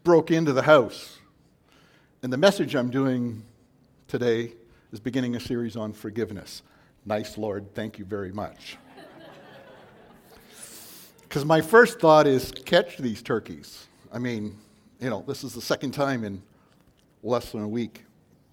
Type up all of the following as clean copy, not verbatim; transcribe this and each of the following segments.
broke into the house. And the message I'm doing today is beginning a series on forgiveness. Nice, Lord, thank you very much. Because my first thought is, catch these turkeys. I mean, this is the second time in less than a week.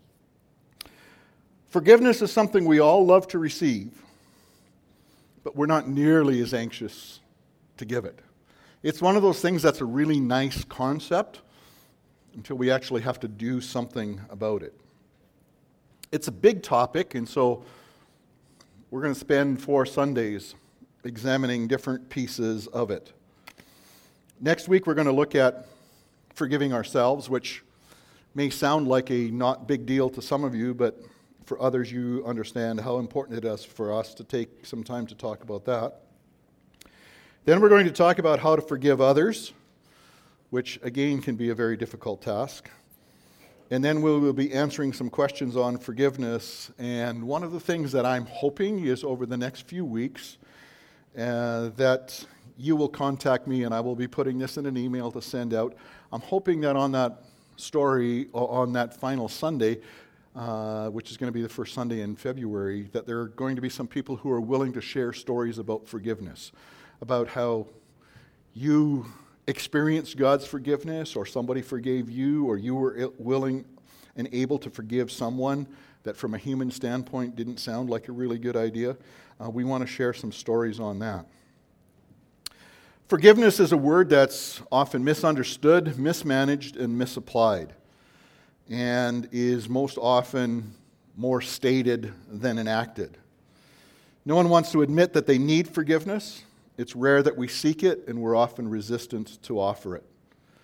Forgiveness is something we all love to receive, but we're not nearly as anxious to give it. It's one of those things that's a really nice concept until we actually have to do something about it. It's a big topic, and so we're going to spend 4 Sundays examining different pieces of it. Next week, we're going to look at forgiving ourselves, which may sound like a not big deal to some of you, but for others, you understand how important it is for us to take some time to talk about that. Then we're going to talk about how to forgive others, which again can be a very difficult task. And then we will be answering some questions on forgiveness. And one of the things that I'm hoping is over the next few weeks that you will contact me, and I will be putting this in an email to send out. I'm hoping that on that story, on that final Sunday, which is going to be the first Sunday in February, that there are going to be some people who are willing to share stories about forgiveness, about how you experienced God's forgiveness, or somebody forgave you, or you were willing and able to forgive someone that from a human standpoint didn't sound like a really good idea. We want to share some stories on that. Forgiveness is a word that's often misunderstood, mismanaged, and misapplied, and is most often more stated than enacted. No one wants to admit that they need forgiveness. It's rare that we seek it, and we're often resistant to offer it.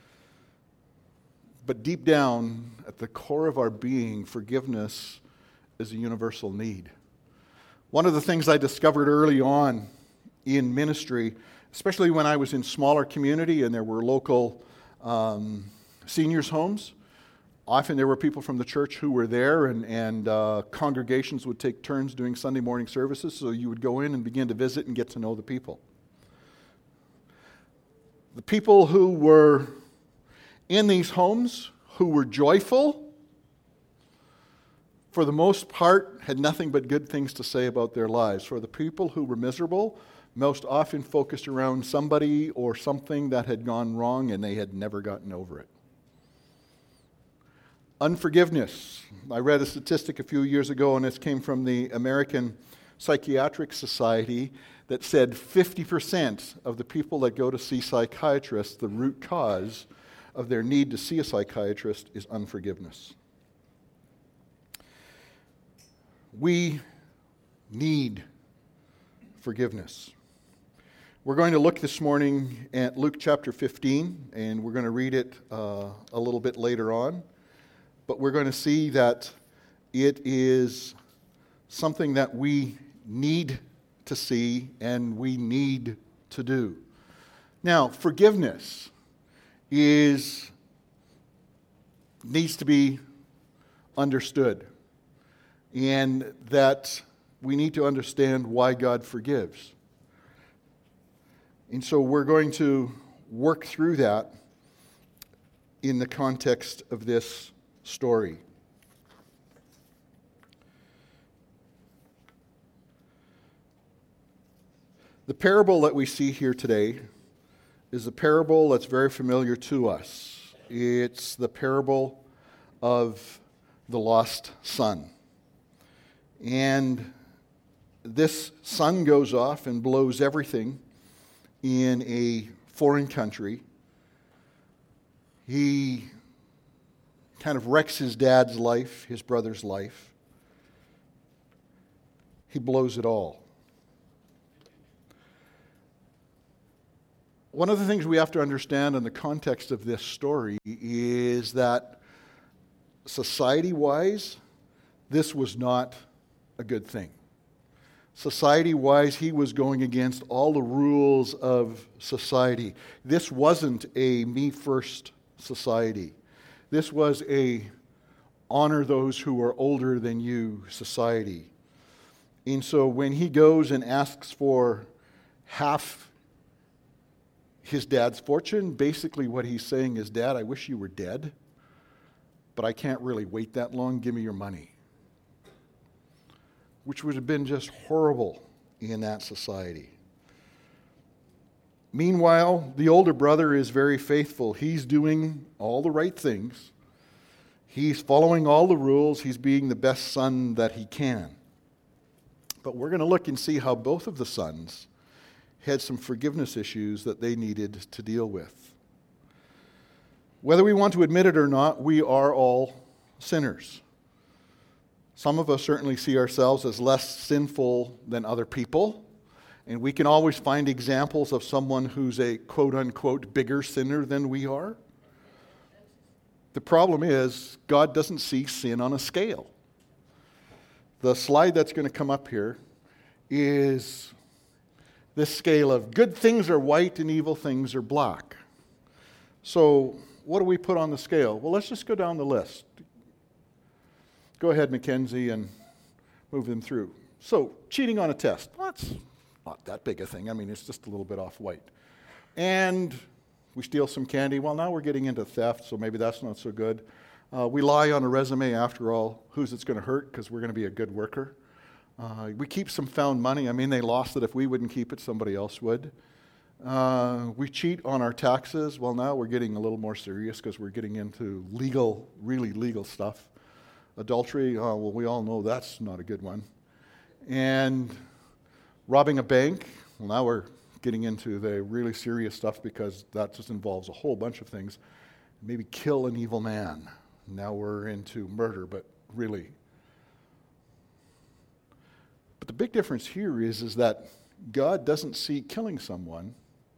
But deep down, at the core of our being, forgiveness is a universal need. One of the things I discovered early on in ministry, especially when I was in smaller community and there were local seniors' homes, often there were people from the church who were there, and congregations would take turns doing Sunday morning services, so you would go in and begin to visit and get to know the people. The people who were in these homes, who were joyful, for the most part, had nothing but good things to say about their lives. For the people who were miserable, most often focused around somebody or something that had gone wrong and they had never gotten over it. Unforgiveness. I read a statistic a few years ago, and this came from the American Psychiatric Society, that said 50% of the people that go to see psychiatrists, the root cause of their need to see a psychiatrist is unforgiveness. We need forgiveness. We're going to look this morning at Luke chapter 15, and we're going to read it a little bit later on. But we're going to see that it is something that we need to see and we need to do. Now, forgiveness needs to be understood, and that we need to understand why God forgives. And so we're going to work through that in the context of this story. The parable that we see here today is a parable that's very familiar to us. It's the parable of the lost son. And this son goes off and blows everything in a foreign country. He kind of wrecks his dad's life, his brother's life. He blows it all. One of the things we have to understand in the context of this story is that society-wise, this was not a good thing. Society-wise, he was going against all the rules of society. This wasn't a me-first society. This was a honor those who are older than you society. And so when he goes and asks for half his dad's fortune. Basically what he's saying is, Dad, I wish you were dead, but I can't really wait that long. Give me your money. Which would have been just horrible in that society. Meanwhile, the older brother is very faithful. He's doing all the right things. He's following all the rules. He's being the best son that he can. But we're going to look and see how both of the sons had some forgiveness issues that they needed to deal with. Whether we want to admit it or not, we are all sinners. Some of us certainly see ourselves as less sinful than other people. And we can always find examples of someone who's a quote-unquote bigger sinner than we are. The problem is, God doesn't see sin on a scale. The slide that's going to come up here is this scale of good things are white and evil things are black. So what do we put on the scale? Well, let's just go down the list. Go ahead, Mackenzie, and move them through. So, cheating on a test. Well, that's not that big a thing. I mean, it's just a little bit off white. And we steal some candy. Well, now we're getting into theft, so maybe that's not so good. We lie on a resume. After all, who's it's going to hurt because we're going to be a good worker. We keep some found money. I mean, they lost it. If we wouldn't keep it, somebody else would. We cheat on our taxes. Well, now we're getting a little more serious because we're getting into legal, really legal stuff. Adultery, well, we all know that's not a good one. And robbing a bank, well, now we're getting into the really serious stuff because that just involves a whole bunch of things. Maybe kill an evil man. Now we're into murder, but really. But the big difference here is that God doesn't see killing someone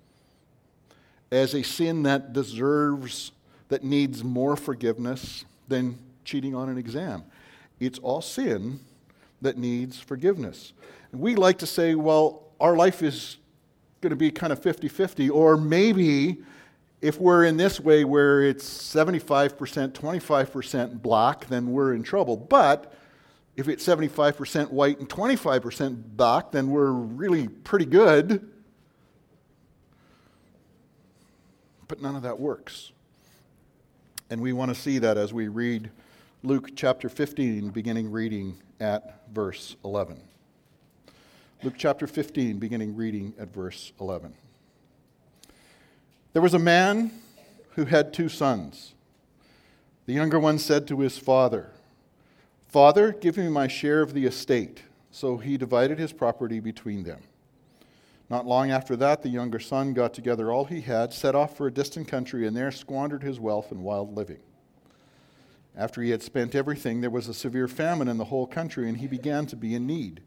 as a sin that deserves, that needs more forgiveness than cheating on an exam. It's all sin that needs forgiveness. And we like to say, well, our life is going to be kind of 50-50, or maybe if we're in this way where it's 75%, 25% black, then we're in trouble. But if it's 75% white and 25% black, then we're really pretty good. But none of that works. And we want to see that as we read Luke chapter 15, beginning reading at verse 11. Luke chapter 15, beginning reading at verse 11. There was a man who had 2 sons. The younger one said to his father, "Father, give me my share of the estate." So he divided his property between them. Not long after that, the younger son got together all he had, set off for a distant country, and there squandered his wealth in wild living. After he had spent everything, there was a severe famine in the whole country, and he began to be in need.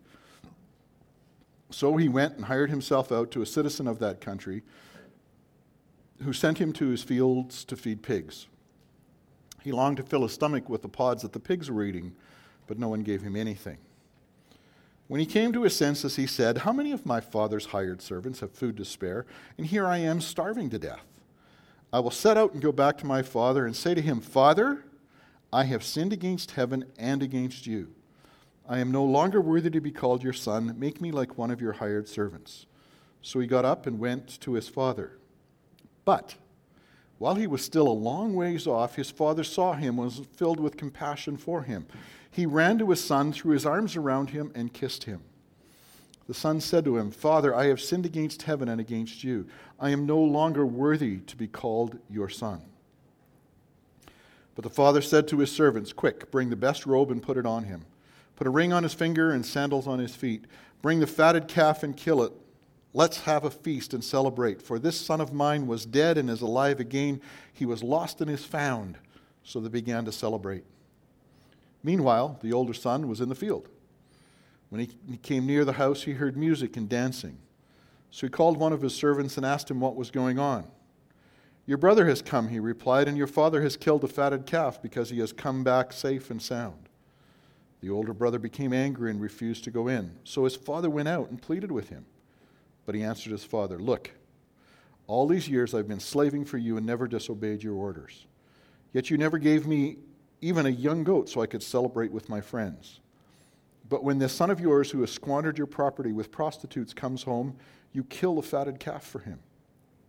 So he went and hired himself out to a citizen of that country, who sent him to his fields to feed pigs. He longed to fill his stomach with the pods that the pigs were eating, but no one gave him anything. When he came to his senses, he said, "How many of my father's hired servants have food to spare, and here I am starving to death? I will set out and go back to my father and say to him, 'Father, I have sinned against heaven and against you. I am no longer worthy to be called your son. Make me like one of your hired servants.' So he got up and went to his father. But while he was still a long ways off, his father saw him and was filled with compassion for him. He ran to his son, threw his arms around him, and kissed him. The son said to him, 'Father, I have sinned against heaven and against you. I am no longer worthy to be called your son.' But the father said to his servants, 'Quick, bring the best robe and put it on him. Put a ring on his finger and sandals on his feet. Bring the fatted calf and kill it. Let's have a feast and celebrate. For this son of mine was dead and is alive again. He was lost and is found.' So they began to celebrate. Meanwhile, the older son was in the field. When he came near the house, he heard music and dancing. So he called one of his servants and asked him what was going on. 'Your brother has come,' he replied, 'and your father has killed a fatted calf because he has come back safe and sound.' The older brother became angry and refused to go in. So his father went out and pleaded with him. But he answered his father, 'Look, all these years I've been slaving for you and never disobeyed your orders. Yet you never gave me even a young goat so I could celebrate with my friends. But when this son of yours who has squandered your property with prostitutes comes home, you kill the fatted calf for him.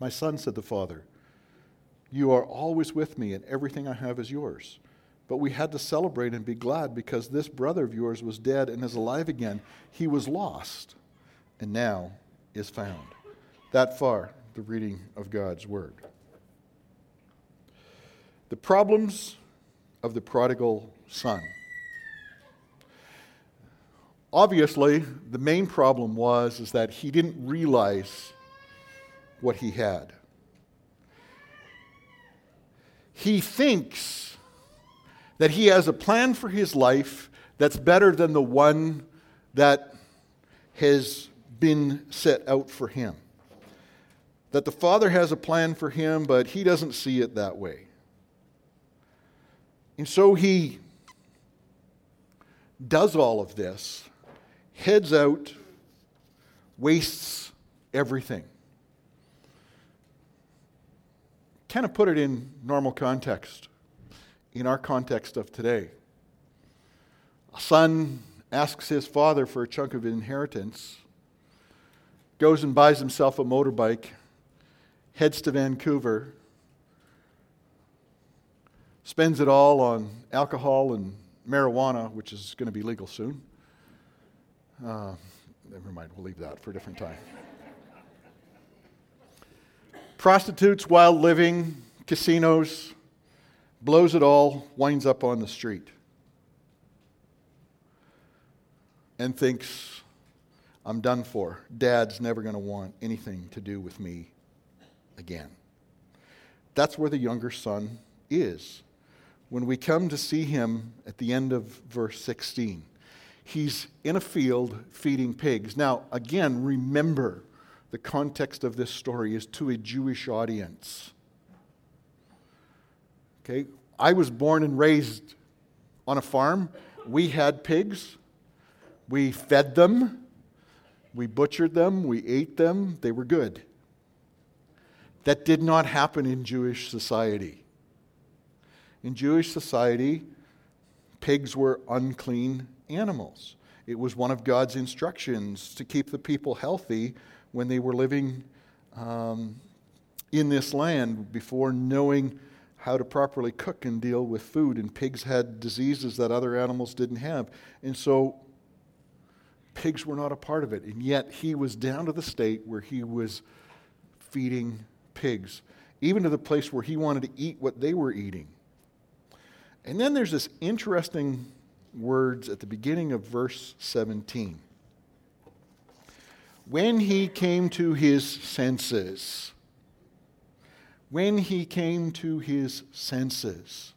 "My son," said the father, "you are always with me, and everything I have is yours. But we had to celebrate and be glad because this brother of yours was dead and is alive again. He was lost and now is found." That far, the reading of God's word. The problems of the prodigal son. Obviously, the main problem is that he didn't realize what he had. He thinks that he has a plan for his life that's better than the one that has been set out for him. That the Father has a plan for him, but he doesn't see it that way. And so he does all of this, heads out, wastes everything. Kind of put it in normal context, in our context of today. A son asks his father for a chunk of inheritance, goes and buys himself a motorbike, heads to Vancouver, spends it all on alcohol and marijuana, which is going to be legal soon. Never mind, we'll leave that for a different time. Prostitutes, wild living, casinos, blows it all, winds up on the street, and thinks, "I'm done for. Dad's never going to want anything to do with me again." That's where the younger son is. When we come to see him at the end of verse 16, he's in a field feeding pigs. Now, again, remember, the context of this story is to a Jewish audience. Okay, I was born and raised on a farm. We had pigs. We fed them. We butchered them. We ate them. They were good. That did not happen in Jewish society. In Jewish society, pigs were unclean animals. It was one of God's instructions to keep the people healthy when they were living in this land before knowing how to properly cook and deal with food. And pigs had diseases that other animals didn't have. And so pigs were not a part of it. And yet he was down to the state where he was feeding pigs, even to the place where he wanted to eat what they were eating. And then there's this interesting words at the beginning of verse 17. When he came to his senses. When he came to his senses.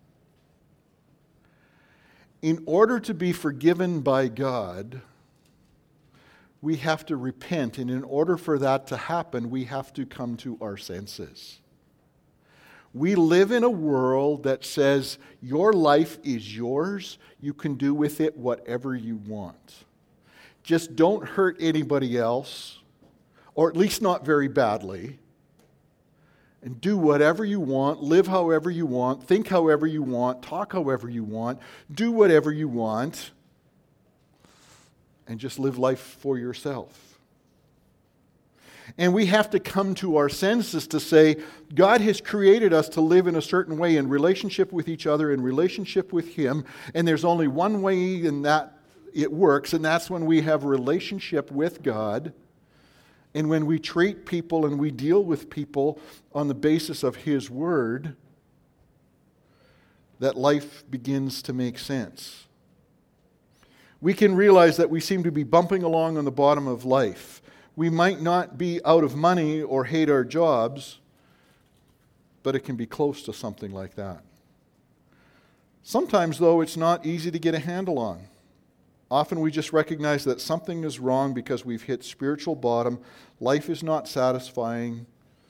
In order to be forgiven by God, we have to repent. And in order for that to happen, we have to come to our senses. We live in a world that says your life is yours. You can do with it whatever you want. Just don't hurt anybody else, or at least not very badly. And do whatever you want, live however you want, think however you want, talk however you want, do whatever you want, and just live life for yourself. And we have to come to our senses to say, God has created us to live in a certain way in relationship with each other, in relationship with Him, and there's only one way in that it works, and that's when we have a relationship with God, and when we treat people and we deal with people on the basis of His Word, that life begins to make sense. We can realize that we seem to be bumping along on the bottom of life. We might not be out of money or hate our jobs, but it can be close to something like that. Sometimes, though, it's not easy to get a handle on. Often we just recognize that something is wrong because we've hit spiritual bottom, life is not satisfying,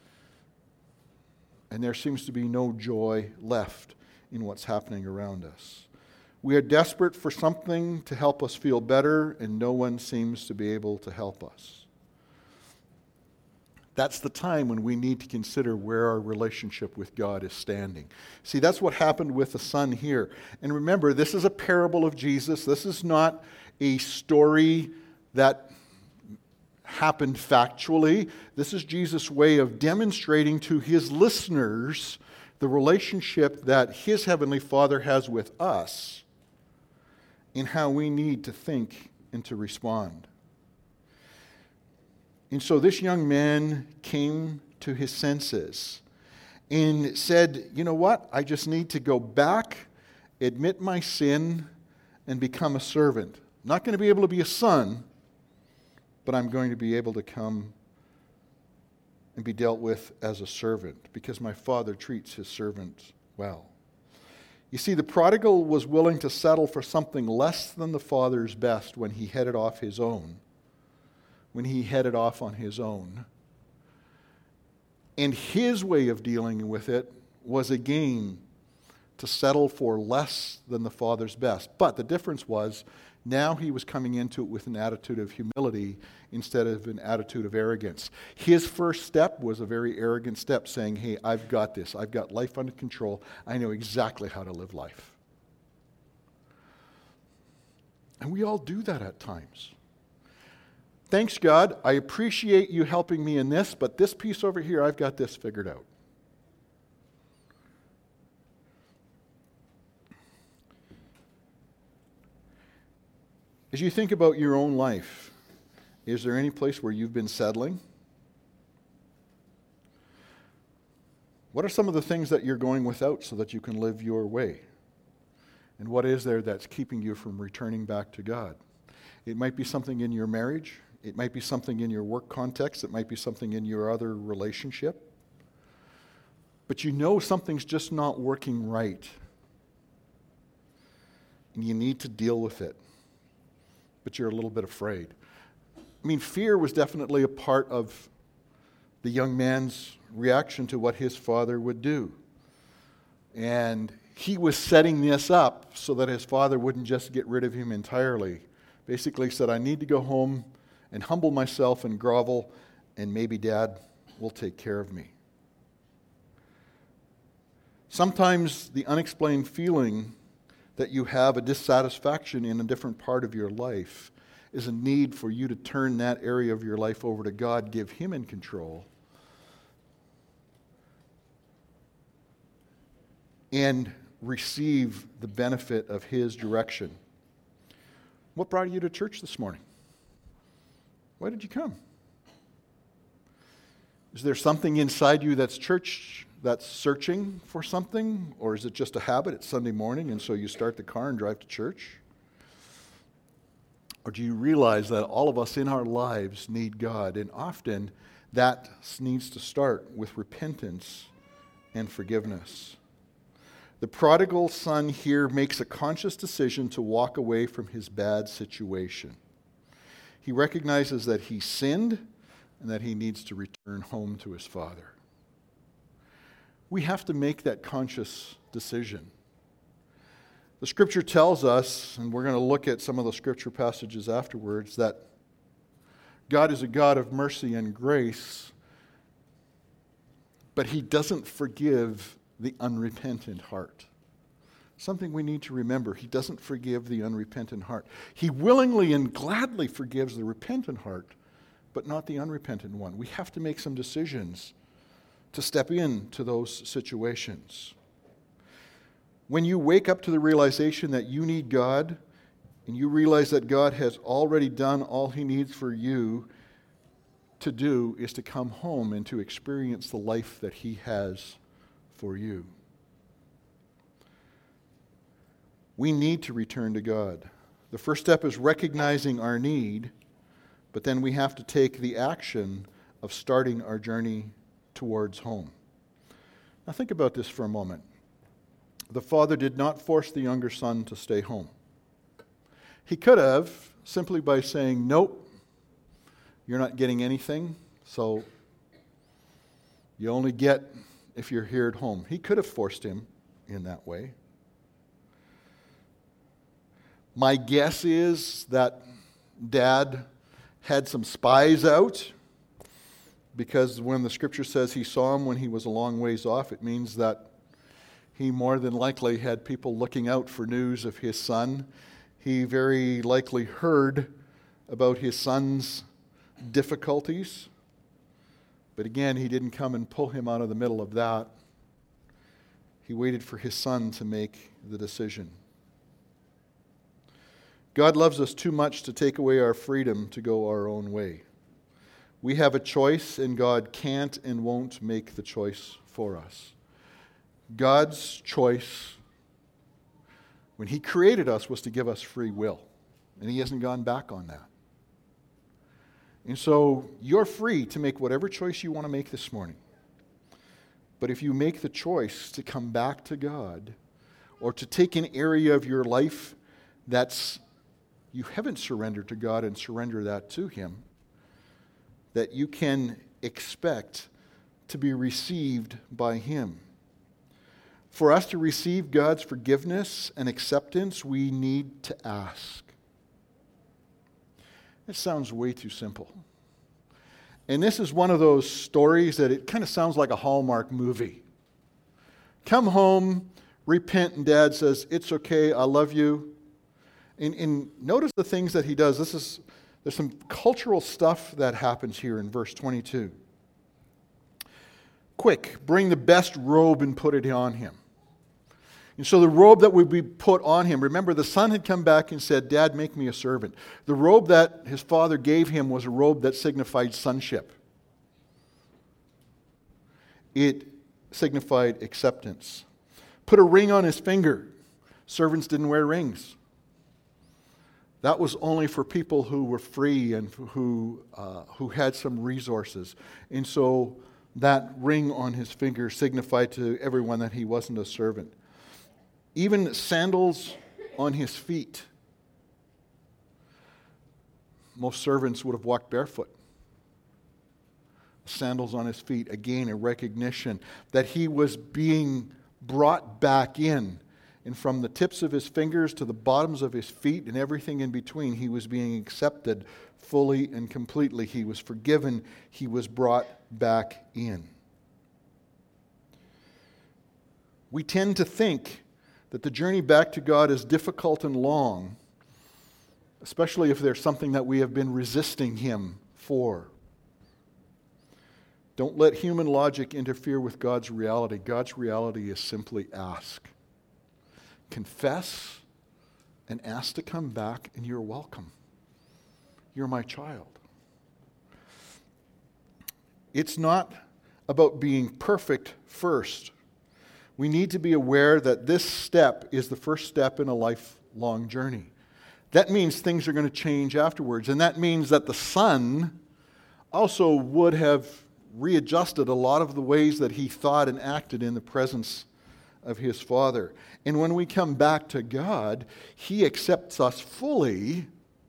and there seems to be no joy left in what's happening around us. We are desperate for something to help us feel better, and no one seems to be able to help us. That's the time when we need to consider where our relationship with God is standing. See, that's what happened with the son here. And remember, this is a parable of Jesus. This is not a story that happened factually. This is Jesus' way of demonstrating to his listeners the relationship that his Heavenly Father has with us in how we need to think and to respond. And so this young man came to his senses and said, you know what? I just need to go back, admit my sin, and become a servant. I'm not going to be able to be a son, but I'm going to be able to come and be dealt with as a servant because my Father treats his servants well. You see, the prodigal was willing to settle for something less than the Father's best when he headed off his own. When he headed off on his own. And his way of dealing with it was again to settle for less than the Father's best. But the difference was, now he was coming into it with an attitude of humility instead of an attitude of arrogance. His first step was a very arrogant step, saying, hey, I've got this. I've got life under control. I know exactly how to live life. And we all do that at times. Thanks, God. I appreciate you helping me in this, but this piece over here, I've got this figured out. As you think about your own life, is there any place where you've been settling? What are some of the things that you're going without so that you can live your way? And what is there that's keeping you from returning back to God? It might be something in your marriage. It might be something in your work context. It might be something in your other relationship. But you know something's just not working right. And you need to deal with it. But you're a little bit afraid. I mean, fear was definitely a part of the young man's reaction to what his father would do. And he was setting this up so that his father wouldn't just get rid of him entirely. Basically said, I need to go home and humble myself and grovel, and maybe Dad will take care of me. Sometimes the unexplained feeling that you have a dissatisfaction in a different part of your life is a need for you to turn that area of your life over to God, give Him in control, and receive the benefit of His direction. What brought you to church this morning? Why did you come? Is there something inside you that's searching for something? Or is it just a habit? It's Sunday morning and so you start the car and drive to church? Or do you realize that all of us in our lives need God? And often that needs to start with repentance and forgiveness. The prodigal son here makes a conscious decision to walk away from his bad situation. He recognizes that he sinned and that he needs to return home to his father. We have to make that conscious decision. The Scripture tells us, and we're going to look at some of the Scripture passages afterwards, that God is a God of mercy and grace, but He doesn't forgive the unrepentant heart. Something we need to remember. He doesn't forgive the unrepentant heart. He willingly and gladly forgives the repentant heart, but not the unrepentant one. We have to make some decisions to step into those situations. When you wake up to the realization that you need God, and you realize that God has already done all He needs for you to do is to come home and to experience the life that He has for you. We need to return to God. The first step is recognizing our need, but then we have to take the action of starting our journey towards home. Now think about this for a moment. The father did not force the younger son to stay home. He could have, simply by saying, nope, you're not getting anything, so you only get if you're here at home. He could have forced him in that way. My guess is that Dad had some spies out, because when the Scripture says he saw him when he was a long ways off, it means that he more than likely had people looking out for news of his son. He very likely heard about his son's difficulties. But again, he didn't come and pull him out of the middle of that. He waited for his son to make the decision. God loves us too much to take away our freedom to go our own way. We have a choice, and God can't and won't make the choice for us. God's choice, when he created us, was to give us free will. And he hasn't gone back on that. And so you're free to make whatever choice you want to make this morning. But if you make the choice to come back to God, or to take an area of your life that's you haven't surrendered to God and surrender that to him, that you can expect to be received by him. For us to receive God's forgiveness and acceptance, we need to ask. It sounds way too simple. And this is one of those stories that it kind of sounds like a Hallmark movie. Come home, repent, and Dad says, "It's okay, I love you." And notice the things that he does. There's some cultural stuff that happens here in verse 22. Quick, bring the best robe and put it on him. And so the robe that would be put on him, remember the son had come back and said, "Dad, make me a servant." The robe that his father gave him was a robe that signified sonship. It signified acceptance. Put a ring on his finger. Servants didn't wear rings. That was only for people who were free and who had some resources. And so that ring on his finger signified to everyone that he wasn't a servant. Even sandals on his feet. Most servants would have walked barefoot. Sandals on his feet, again, a recognition that he was being brought back in. And from the tips of his fingers to the bottoms of his feet and everything in between, he was being accepted fully and completely. He was forgiven. He was brought back in. We tend to think that the journey back to God is difficult and long, especially if there's something that we have been resisting him for. Don't let human logic interfere with God's reality. God's reality is simply ask. Confess and ask to come back, and you're welcome. You're my child. It's not about being perfect first. We need to be aware that this step is the first step in a lifelong journey. That means things are going to change afterwards, and that means that the son also would have readjusted a lot of the ways that he thought and acted in the presence of his Father. And when we come back to God, he accepts us fully.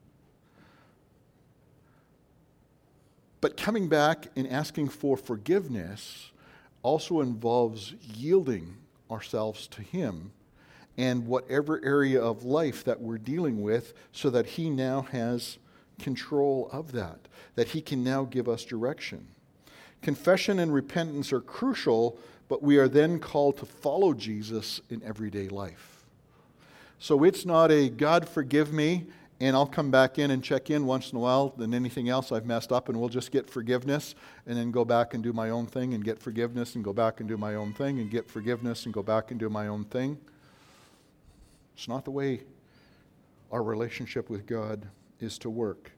But coming back and asking for forgiveness also involves yielding ourselves to him and whatever area of life that we're dealing with, so that he now has control of that he can now give us direction. Confession and repentance are crucial, but we are then called to follow Jesus in everyday life. So it's not a God forgive me, and I'll come back in and check in once in a while, and anything else I've messed up, and we'll just get forgiveness, and then go back and do my own thing, and get forgiveness, and go back and do my own thing, and get forgiveness, and go back and do my own thing. It's not the way our relationship with God is to work.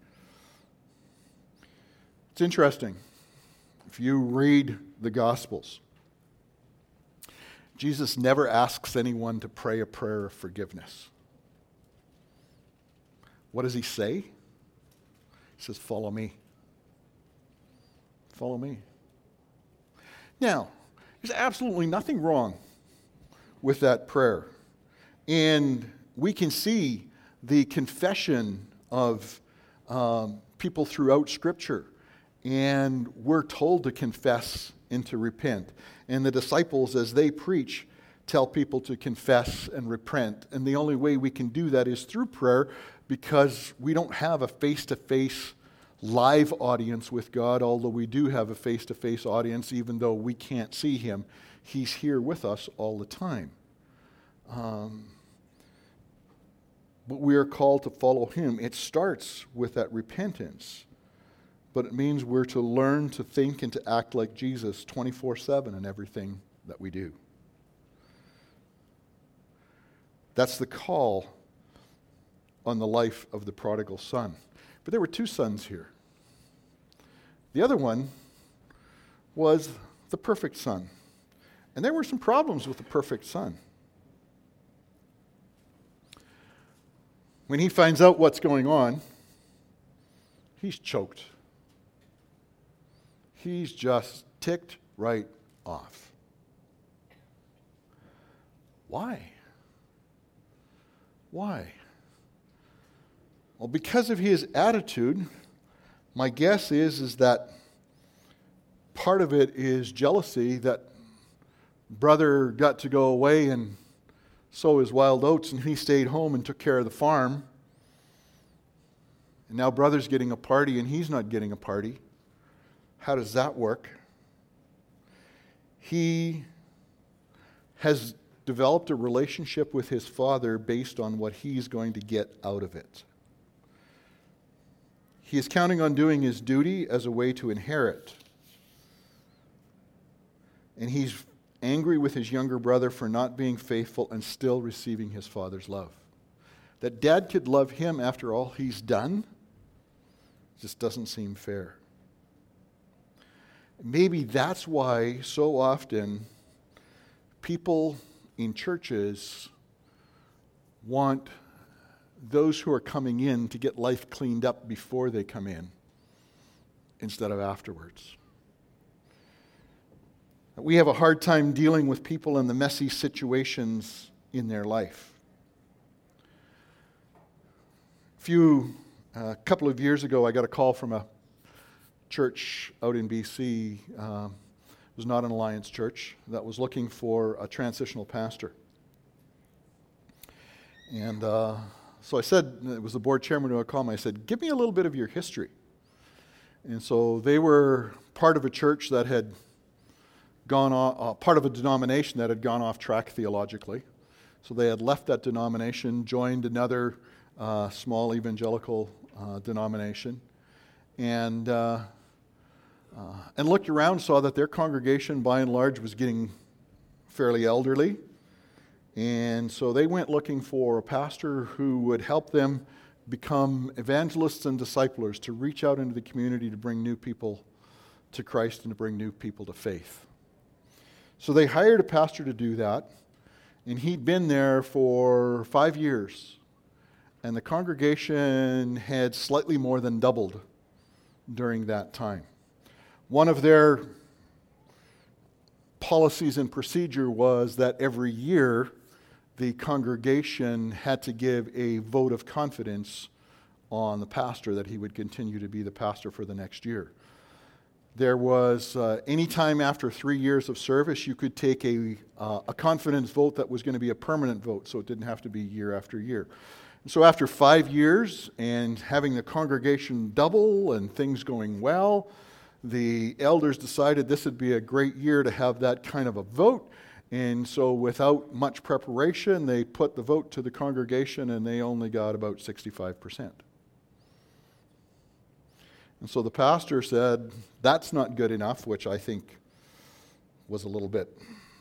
It's interesting. If you read the Gospels, Jesus never asks anyone to pray a prayer of forgiveness. What does he say? He says, "Follow me. Follow me." Now, there's absolutely nothing wrong with that prayer. And we can see the confession of people throughout Scripture. And we're told to confess and to repent. And the disciples, as they preach, tell people to confess and repent. And the only way we can do that is through prayer, because we don't have a face-to-face live audience with God, although we do have a face-to-face audience, even though we can't see him. He's here with us all the time. But we are called to follow him. It starts with that repentance. but it means we're to learn to think and to act like Jesus 24/7 in everything that we do. That's the call on the life of the prodigal son. But there were two sons here. The other one was the perfect son. And there were some problems with the perfect son. When he finds out what's going on, he's choked. He's just ticked right off. Why? Why? Well, because of his attitude, my guess is that part of it is jealousy that brother got to go away and sow his wild oats, and he stayed home and took care of the farm. And now brother's getting a party and he's not getting a party. How does that work? He has developed a relationship with his father based on what he's going to get out of it. He is counting on doing his duty as a way to inherit. And he's angry with his younger brother for not being faithful and still receiving his father's love. That dad could love him after all he's done just doesn't seem fair. Maybe that's why so often people in churches want those who are coming in to get life cleaned up before they come in instead of afterwards. We have a hard time dealing with people in the messy situations in their life. A couple of years ago, I got a call from a church out in BC. It was not an Alliance church that was looking for a transitional pastor. And so I said, it was the board chairman who had called me, I said, give me a little bit of your history. And so they were part of a church that had gone off, part of a denomination that had gone off track theologically. So they had left that denomination, joined another small evangelical denomination, and looked around, saw that their congregation by and large was getting fairly elderly. And so they went looking for a pastor who would help them become evangelists and disciplers, to reach out into the community to bring new people to Christ and to bring new people to faith. So they hired a pastor to do that, and he'd been there for 5 years. And the congregation had slightly more than doubled during that time. One of their policies and procedure was that every year the congregation had to give a vote of confidence on the pastor that he would continue to be the pastor for the next year. There was, any time after 3 years of service, you could take a confidence vote that was going to be a permanent vote, so it didn't have to be year after year. And so after 5 years and having the congregation double and things going well, the elders decided this would be a great year to have that kind of a vote. And so without much preparation, they put the vote to the congregation, and they only got about 65%. And so the pastor said, that's not good enough, which I think was a little bit,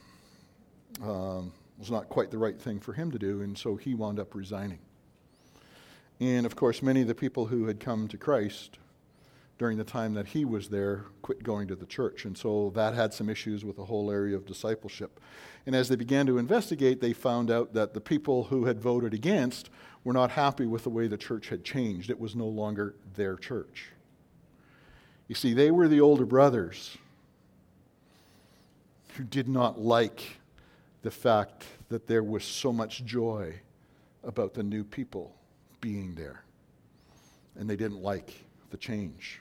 was not quite the right thing for him to do, and so he wound up resigning. And of course, many of the people who had come to Christ during the time that he was there quit going to the church. And so that had some issues with the whole area of discipleship. And as they began to investigate, they found out that the people who had voted against were not happy with the way the church had changed. It was no longer their church. You see, they were the older brothers who did not like the fact that there was so much joy about the new people being there. And they didn't like the change.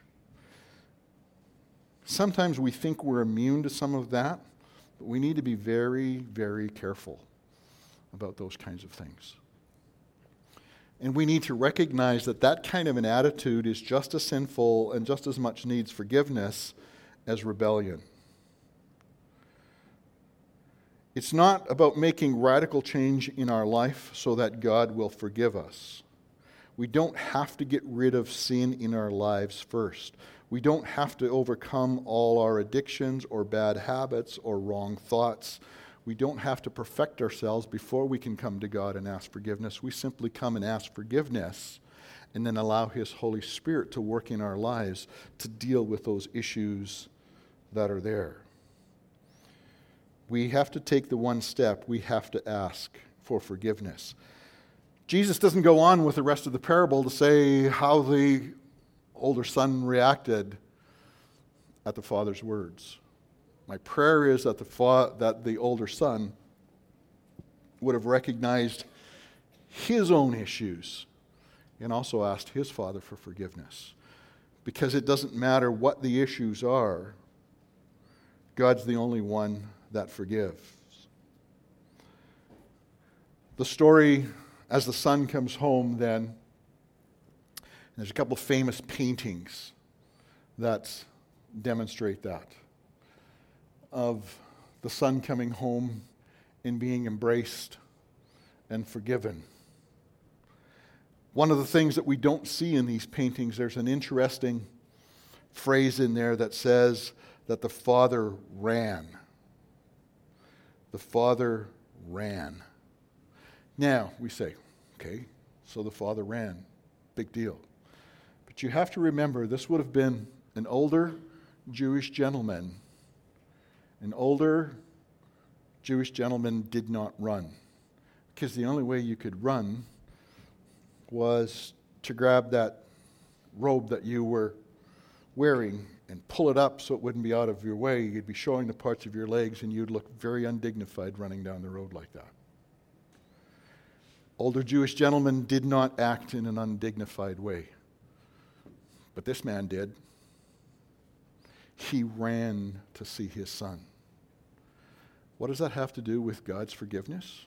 Sometimes we think we're immune to some of that, but we need to be very, very careful about those kinds of things. And we need to recognize that that kind of an attitude is just as sinful and just as much needs forgiveness as rebellion. It's not about making radical change in our life so that God will forgive us. We don't have to get rid of sin in our lives first. We don't have to overcome all our addictions or bad habits or wrong thoughts. We don't have to perfect ourselves before we can come to God and ask forgiveness. We simply come and ask forgiveness and then allow His Holy Spirit to work in our lives to deal with those issues that are there. We have to take the one step. We have to ask for forgiveness. Jesus doesn't go on with the rest of the parable to say how the older son reacted at the father's words. My prayer is that the older son would have recognized his own issues and also asked his father for forgiveness. Because it doesn't matter what the issues are, God's the only one that forgives. The story, as the son comes home then, there's a couple of famous paintings that demonstrate that, of the son coming home and being embraced and forgiven. One of the things that we don't see in these paintings, there's an interesting phrase in there that says that the father ran. The father ran. Now, we say, okay, so the father ran. Big deal. But you have to remember, this would have been an older Jewish gentleman. An older Jewish gentleman did not run, because the only way you could run was to grab that robe that you were wearing and pull it up so it wouldn't be out of your way. You'd be showing the parts of your legs, and you'd look very undignified running down the road like that. Older Jewish gentlemen did not act in an undignified way, but this man did. He ran to see his son. What does that have to do with God's forgiveness?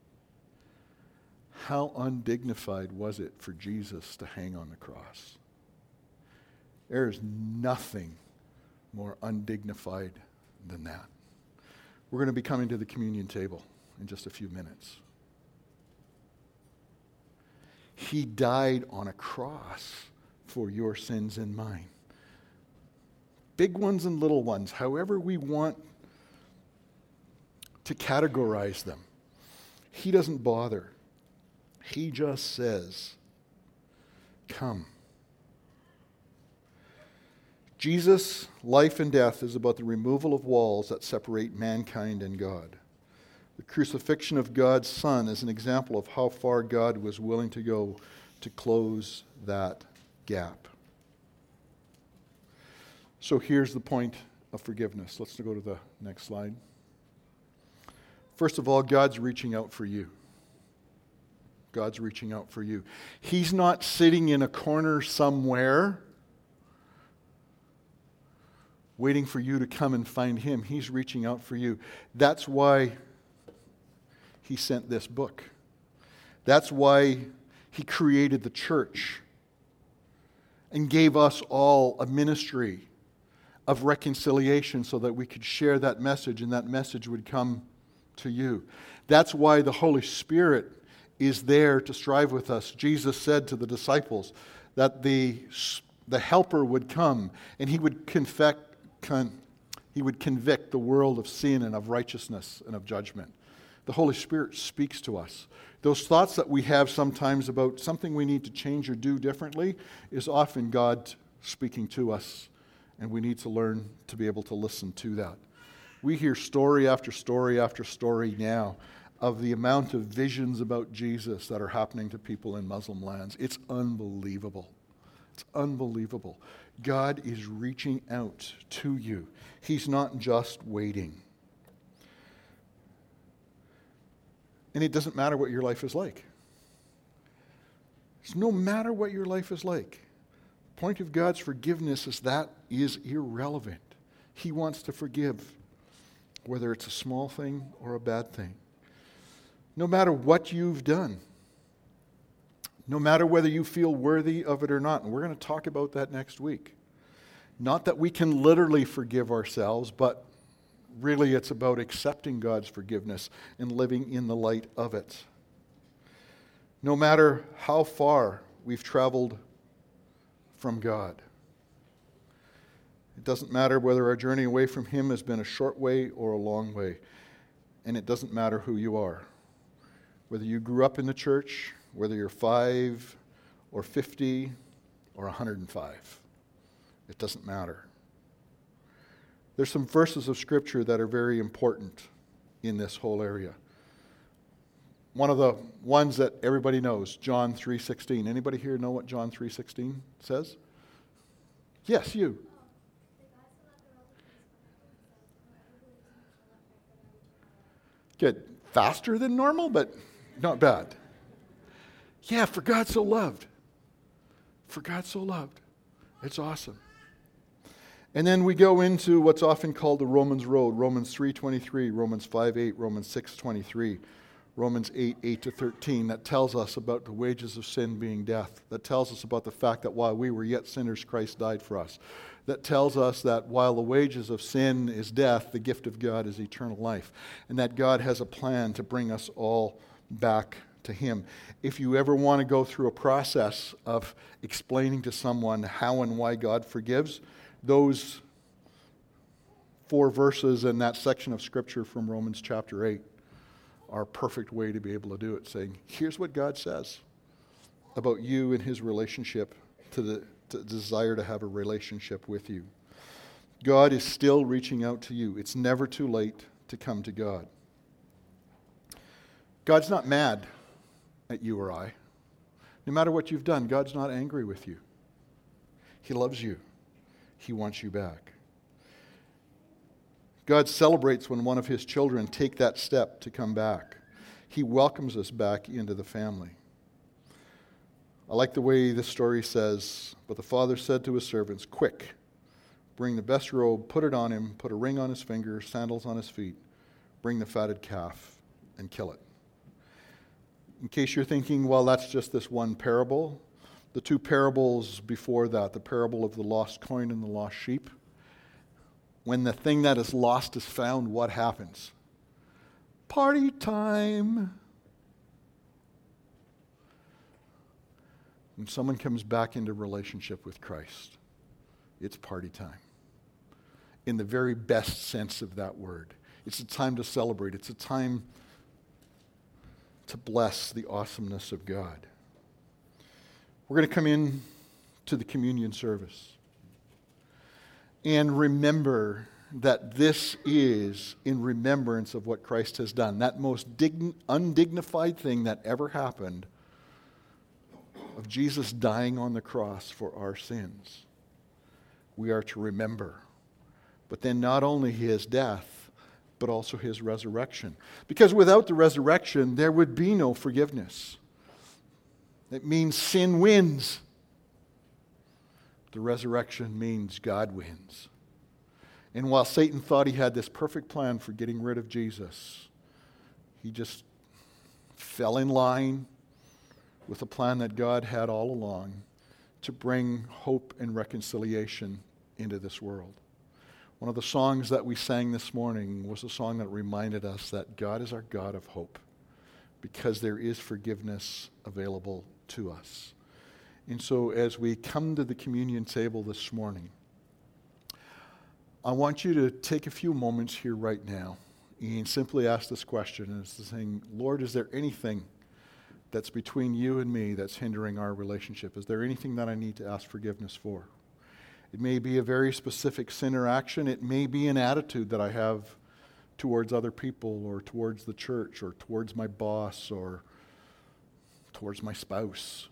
How undignified was it for Jesus to hang on the cross? There is nothing more undignified than that. We're going to be coming to the communion table in just a few minutes. He died on a cross for your sins and mine. Big ones and little ones, however we want to categorize them. He doesn't bother. He just says, come. Jesus' life and death is about the removal of walls that separate mankind and God. The crucifixion of God's Son is an example of how far God was willing to go to close that gap. So here's the point of forgiveness. Let's go to the next slide. First of all, God's reaching out for you. God's reaching out for you. He's not sitting in a corner somewhere waiting for you to come and find Him. He's reaching out for you. That's why He sent this book. That's why He created the church and gave us all a ministry of reconciliation so that we could share that message and that message would come to you. That's why the Holy Spirit is there to strive with us. Jesus said to the disciples that the Helper would come and He would convict the world of sin and of righteousness and of judgment. The Holy Spirit speaks to us. Those thoughts that we have sometimes about something we need to change or do differently is often God speaking to us, and we need to learn to be able to listen to that. We hear story after story after story now of the amount of visions about Jesus that are happening to people in Muslim lands. It's unbelievable. It's unbelievable. God is reaching out to you. He's not just waiting. And it doesn't matter what your life is like. It's no matter what your life is like. The point of God's forgiveness is that is irrelevant. He wants to forgive, whether it's a small thing or a bad thing. No matter what you've done. No matter whether you feel worthy of it or not. And we're going to talk about that next week. Not that we can literally forgive ourselves, but really it's about accepting God's forgiveness and living in the light of it. No matter how far we've traveled from God. It doesn't matter whether our journey away from Him has been a short way or a long way. And it doesn't matter who you are. Whether you grew up in the church, whether you're 5 or 50 or 105. It doesn't matter. There's some verses of Scripture that are very important in this whole area. One of the ones that everybody knows, John 3:16. Anybody here know what John 3:16 says? Yes, you. Good. Faster than normal, but not bad. Yeah, for God so loved. For God so loved. It's awesome. And then we go into what's often called the Romans road. Romans 3:23, Romans 5:8, Romans 6:23, Romans 8:8-13. That tells us about the wages of sin being death. That tells us about the fact that while we were yet sinners, Christ died for us. That tells us that while the wages of sin is death, the gift of God is eternal life. And that God has a plan to bring us all back to Him. If you ever want to go through a process of explaining to someone how and why God forgives, those 4 verses in that section of Scripture from Romans chapter 8 are a perfect way to be able to do it, saying, here's what God says about you and His relationship to the desire to have a relationship with you. God is still reaching out to you. It's never too late to come to God. God's not mad at you or I. No matter what you've done, God's not angry with you. He loves you. He wants you back. God celebrates when one of His children take that step to come back. He welcomes us back into the family. I like the way this story says, but the father said to his servants, quick, bring the best robe, put it on him, put a ring on his finger, sandals on his feet, bring the fatted calf and kill it. In case you're thinking, well, that's just this one parable, the 2 parables before that, the parable of the lost coin and the lost sheep, when the thing that is lost is found, what happens? Party time. When someone comes back into relationship with Christ, it's party time. In the very best sense of that word. It's a time to celebrate. It's a time to bless the awesomeness of God. We're going to come in to the communion service. And remember that this is in remembrance of what Christ has done. That most undignified thing that ever happened of Jesus dying on the cross for our sins. We are to remember. But then not only His death, but also His resurrection. Because without the resurrection, there would be no forgiveness. It means sin wins. The resurrection means God wins. And while Satan thought he had this perfect plan for getting rid of Jesus, he just fell in line with a plan that God had all along to bring hope and reconciliation into this world. One of the songs that we sang this morning was a song that reminded us that God is our God of hope because there is forgiveness available to us. And so as we come to the communion table this morning, I want you to take a few moments here right now and simply ask this question. And it's saying, Lord, is there anything that's between you and me that's hindering our relationship? Is there anything that I need to ask forgiveness for? It may be a very specific sin or action. It may be an attitude that I have towards other people or towards the church or towards my boss or towards my spouse.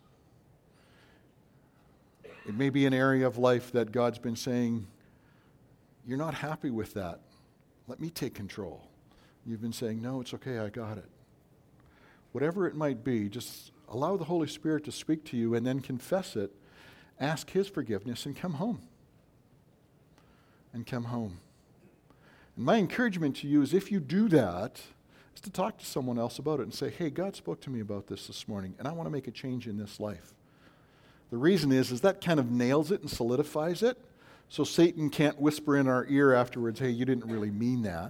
It may be an area of life that God's been saying, you're not happy with that. Let me take control. You've been saying, no, it's okay, I got it. Whatever it might be, just allow the Holy Spirit to speak to you and then confess it. Ask His forgiveness and come home. And come home. And my encouragement to you is if you do that, is to talk to someone else about it and say, hey, God spoke to me about this morning, and I want to make a change in this life. The reason is that kind of nails it and solidifies it, so Satan can't whisper in our ear afterwards, hey, you didn't really mean that.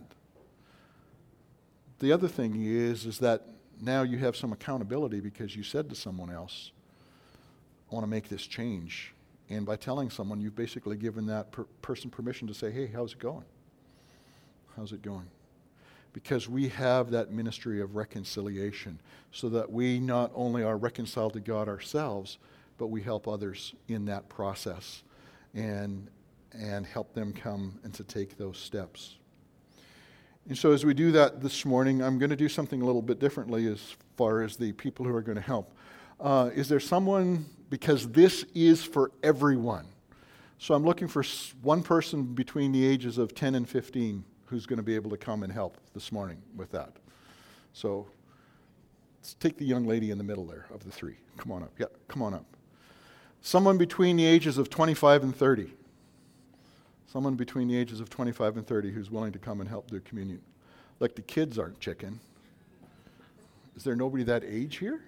The other thing is that now you have some accountability because you said to someone else, I want to make this change And by telling someone, you've basically given that person permission to say, hey, how's it going? How's it going? Because we have that ministry of reconciliation so that we not only are reconciled to God ourselves, but we help others in that process and help them come and to take those steps. And so as we do that this morning, I'm going to do something a little bit differently as far as the people who are going to help. Is there someone, because this is for everyone. So I'm looking for one person between the ages of 10 and 15 who's going to be able to come and help this morning with that. So let's take the young lady in the middle there of the three. Come on up. Yeah, come on up. Someone between the ages of 25 and 30. Someone between the ages of 25 and 30 who's willing to come and help do communion. Like the kids aren't chicken. Is there nobody that age here?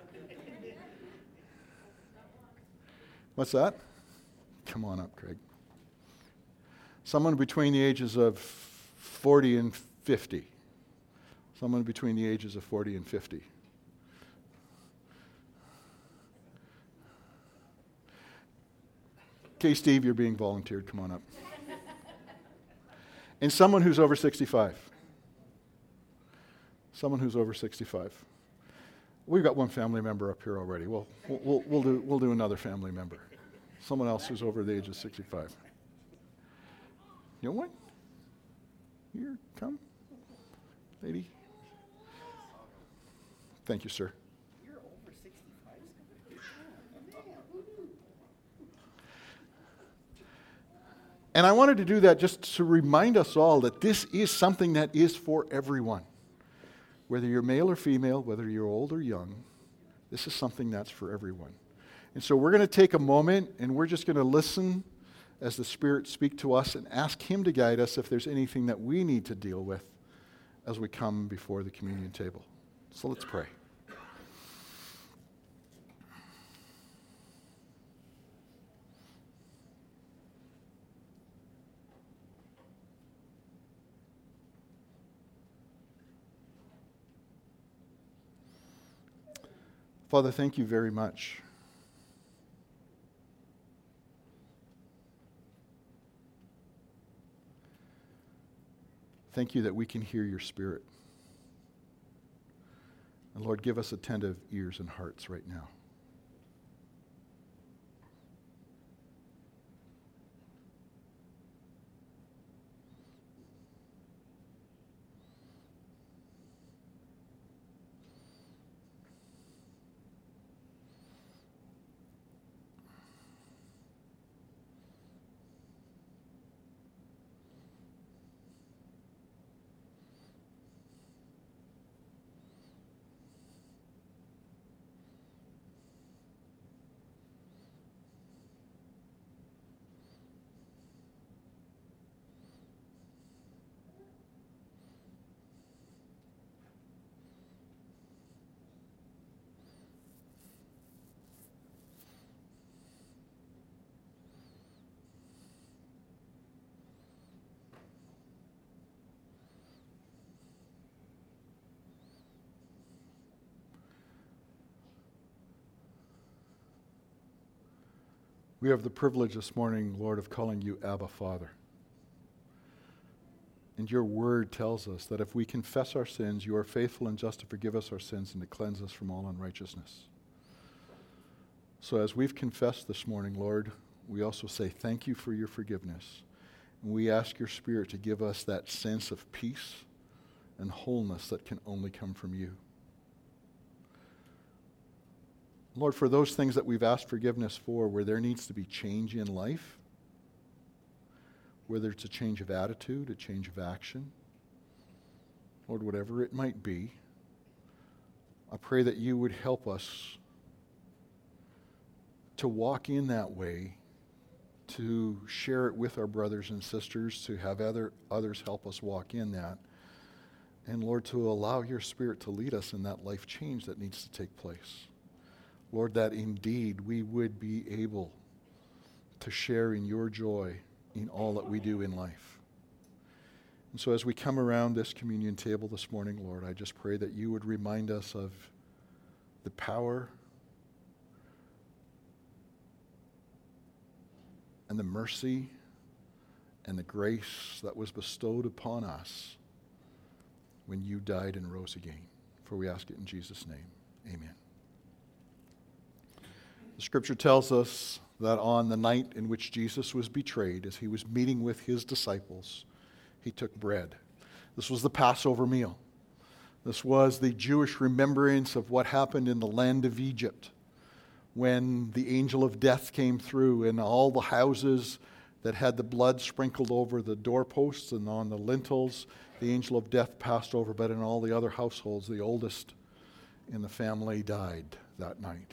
What's that? Come on up, Craig. Someone between the ages of 40 and 50. Someone between the ages of 40 and 50. Okay, Steve, you're being volunteered. Come on up. And someone who's over 65. Someone who's over 65. We've got one family member up here already. We'll do another family member. Someone else who's over the age of 65. You know what? Here, come. Lady. Thank you, sir. You're over 65. And I wanted to do that just to remind us all that this is something that is for everyone. Whether you're male or female, whether you're old or young, this is something that's for everyone. And so we're going to take a moment and we're just going to listen as the Spirit speak to us and ask Him to guide us if there's anything that we need to deal with as we come before the communion table. So let's pray. Father, thank you very much. Thank you that we can hear your Spirit. And Lord, give us attentive ears and hearts right now. We have the privilege this morning, Lord, of calling you Abba, Father. And your word tells us that if we confess our sins, you are faithful and just to forgive us our sins and to cleanse us from all unrighteousness. So as we've confessed this morning, Lord, we also say thank you for your forgiveness. And we ask your Spirit to give us that sense of peace and wholeness that can only come from you. Lord, for those things that we've asked forgiveness for, where there needs to be change in life, whether it's a change of attitude, a change of action, Lord, whatever it might be, I pray that you would help us to walk in that way, to share it with our brothers and sisters, to have others help us walk in that, and Lord, to allow your Spirit to lead us in that life change that needs to take place. Lord, that indeed we would be able to share in your joy in all that we do in life. And so as we come around this communion table this morning, Lord, I just pray that you would remind us of the power and the mercy and the grace that was bestowed upon us when you died and rose again. For we ask it in Jesus' name. Amen. The scripture tells us that on the night in which Jesus was betrayed, as he was meeting with his disciples, he took bread. This was the Passover meal. This was the Jewish remembrance of what happened in the land of Egypt when the angel of death came through and all the houses that had the blood sprinkled over the doorposts and on the lintels, the angel of death passed over, but in all the other households, the oldest in the family died that night.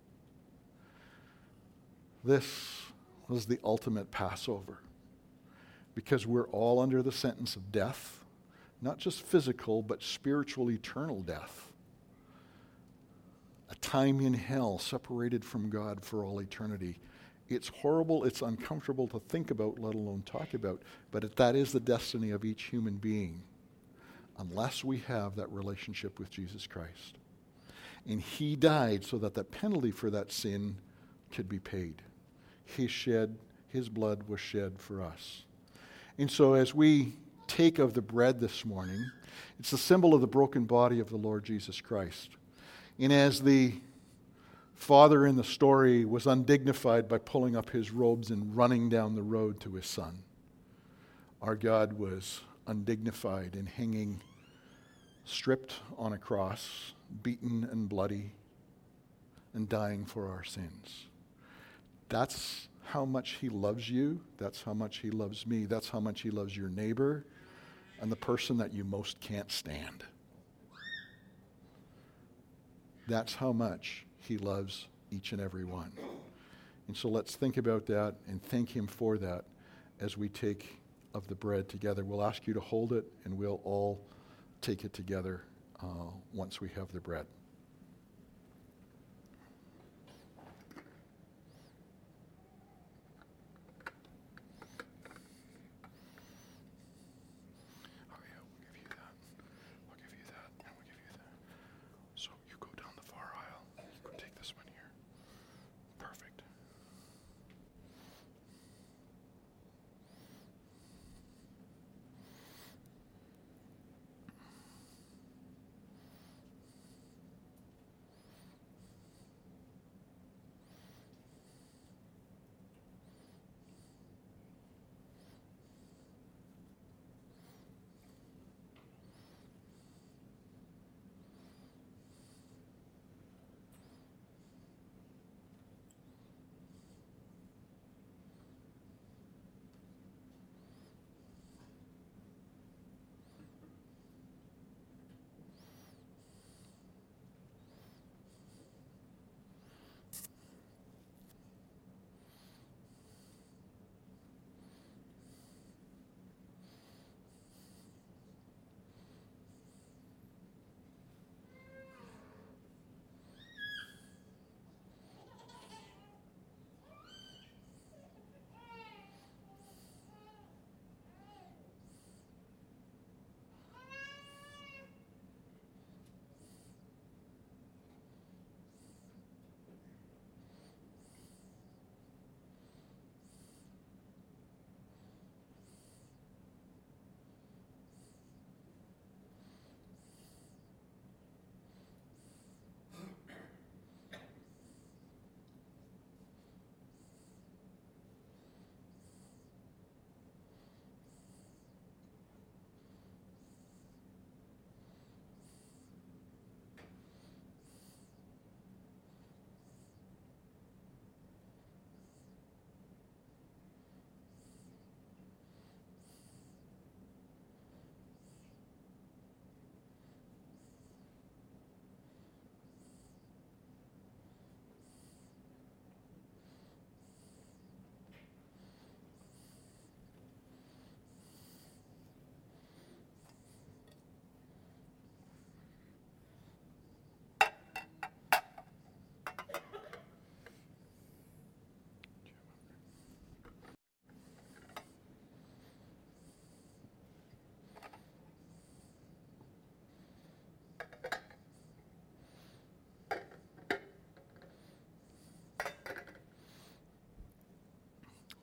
This was the ultimate Passover because we're all under the sentence of death, not just physical, but spiritual, eternal death. A time in hell separated from God for all eternity. It's horrible, it's uncomfortable to think about, let alone talk about, but that is the destiny of each human being unless we have that relationship with Jesus Christ. And he died so that the penalty for that sin could be paid. His blood was shed for us. And so as we take of the bread this morning, it's a symbol of the broken body of the Lord Jesus Christ. And as the father in the story was undignified by pulling up his robes and running down the road to his son, our God was undignified in hanging, stripped on a cross, beaten and bloody, and dying for our sins. That's how much he loves you. That's how much he loves me. That's how much he loves your neighbor and the person that you most can't stand. That's how much he loves each and every one. And so let's think about that and thank him for that as we take of the bread together. We'll ask you to hold it, and we'll all take it together once we have the bread.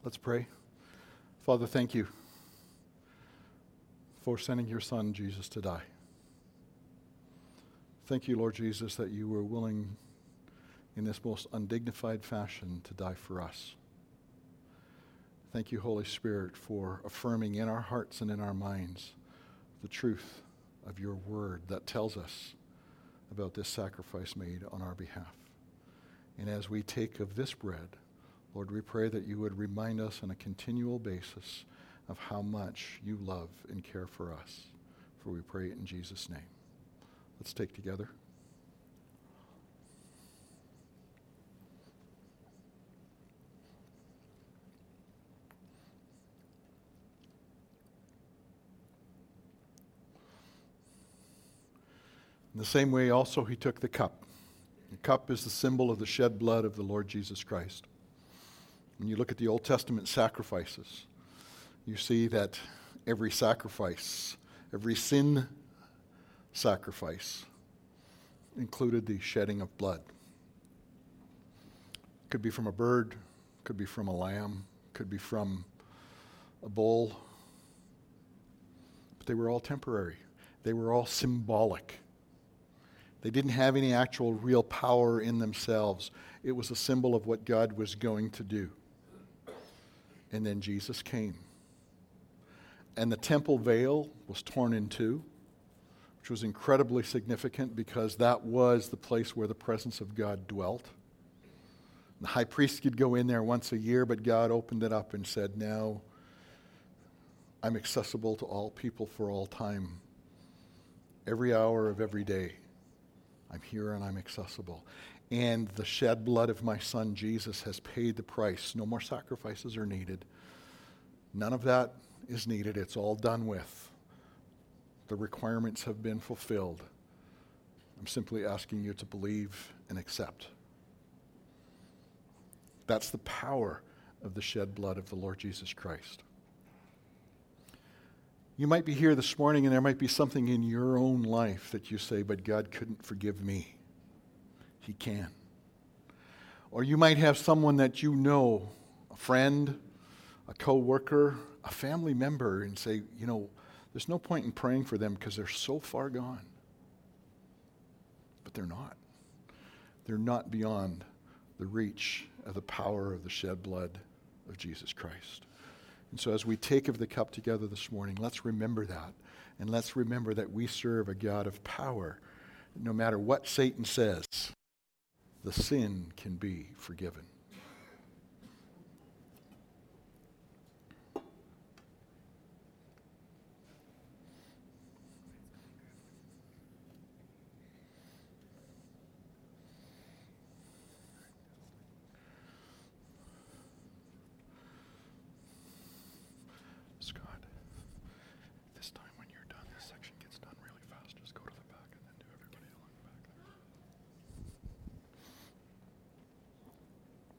Let's pray. Father, thank you for sending your Son, Jesus, to die. Thank you, Lord Jesus, that you were willing in this most undignified fashion to die for us. Thank you, Holy Spirit, for affirming in our hearts and in our minds the truth of your word that tells us about this sacrifice made on our behalf. And as we take of this bread, Lord, we pray that you would remind us on a continual basis of how much you love and care for us. For we pray it in Jesus' name. Let's take together. In the same way also he took the cup. The cup is the symbol of the shed blood of the Lord Jesus Christ. When you look at the Old Testament sacrifices, you see that every sacrifice, every sin sacrifice, included the shedding of blood. Could be from a bird, could be from a lamb, could be from a bull. But they were all temporary. They were all symbolic. They didn't have any actual real power in themselves. It was a symbol of what God was going to do. And then Jesus came. And the temple veil was torn in two, which was incredibly significant because that was the place where the presence of God dwelt. The high priest could go in there once a year, but God opened it up and said, now I'm accessible to all people for all time. Every hour of every day, I'm here and I'm accessible. And the shed blood of my Son Jesus has paid the price. No more sacrifices are needed. None of that is needed. It's all done with. The requirements have been fulfilled. I'm simply asking you to believe and accept. That's the power of the shed blood of the Lord Jesus Christ. You might be here this morning and there might be something in your own life that you say, but God couldn't forgive me. He can. Or you might have someone that you know, a friend, a co-worker, a family member, and say, there's no point in praying for them because they're so far gone. But they're not. They're not beyond the reach of the power of the shed blood of Jesus Christ. And so as we take of the cup together this morning, let's remember that. And let's remember that we serve a God of power. No matter what Satan says, the sin can be forgiven. Scott, this time when you're done, this section gets done really fast. Just go to the back and then do everybody along the back there.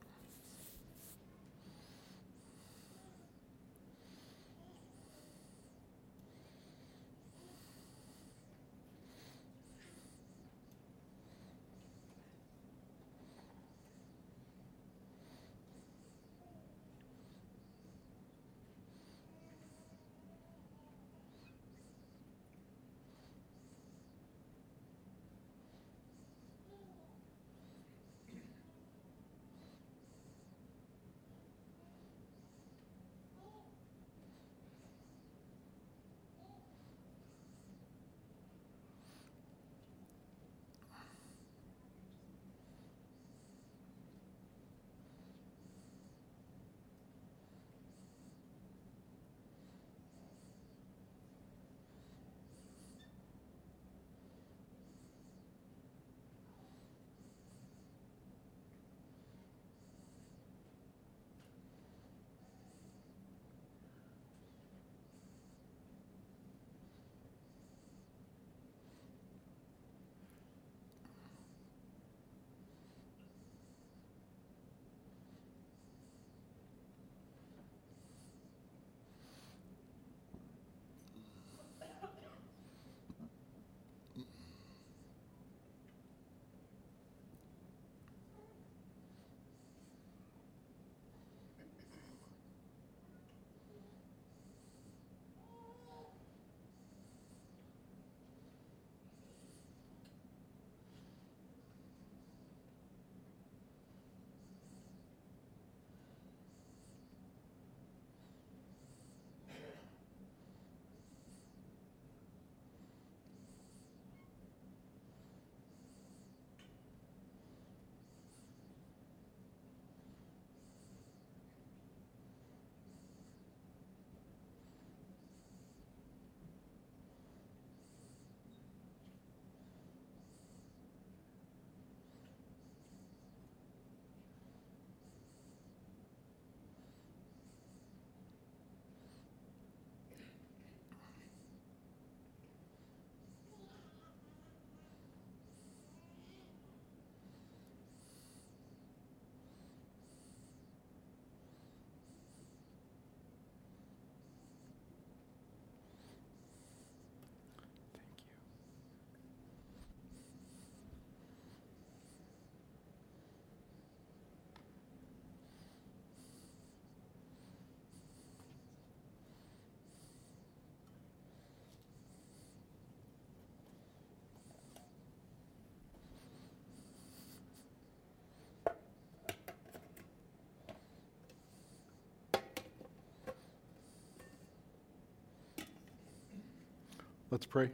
Let's pray.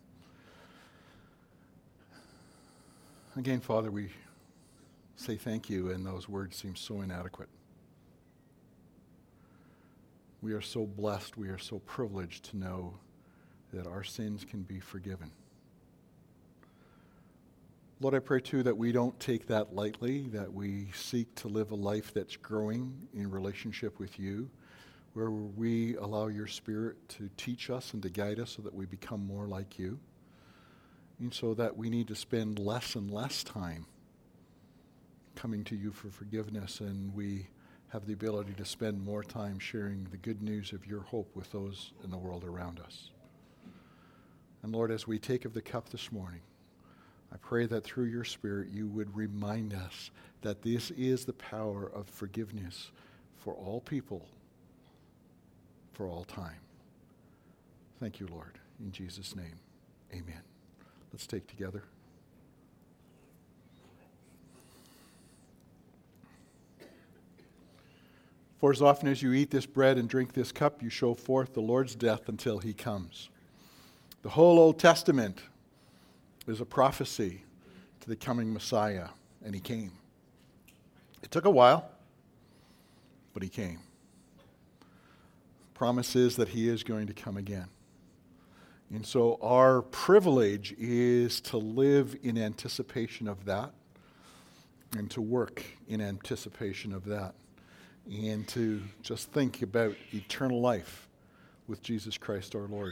Again, Father, we say thank you, and those words seem so inadequate. We are so blessed, we are so privileged to know that our sins can be forgiven. Lord, I pray too that we don't take that lightly, that we seek to live a life that's growing in relationship with you, where we allow your Spirit to teach us and to guide us so that we become more like you, and so that we need to spend less and less time coming to you for forgiveness, and we have the ability to spend more time sharing the good news of your hope with those in the world around us. And Lord, as we take of the cup this morning, I pray that through your Spirit you would remind us that this is the power of forgiveness for all people, for all time. Thank you, Lord. In Jesus' name, amen. Let's take together. For as often as you eat this bread and drink this cup, you show forth the Lord's death until he comes. The whole Old Testament is a prophecy to the coming Messiah, and he came. It took a while, but he came. Promise is that he is going to come again. And so our privilege is to live in anticipation of that, and to work in anticipation of that, and to just think about eternal life with Jesus Christ our Lord.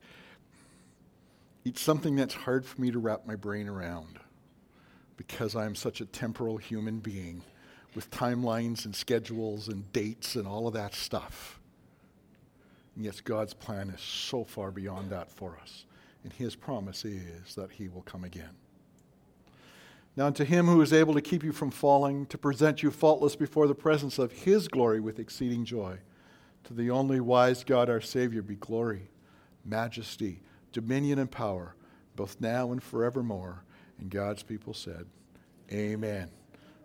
It's something that's hard for me to wrap my brain around because I'm such a temporal human being with timelines and schedules and dates and all of that stuff. And yet God's plan is so far beyond that for us. And his promise is that he will come again. Now unto him who is able to keep you from falling, to present you faultless before the presence of his glory with exceeding joy, to the only wise God our Savior be glory, majesty, dominion and power, both now and forevermore. And God's people said, amen.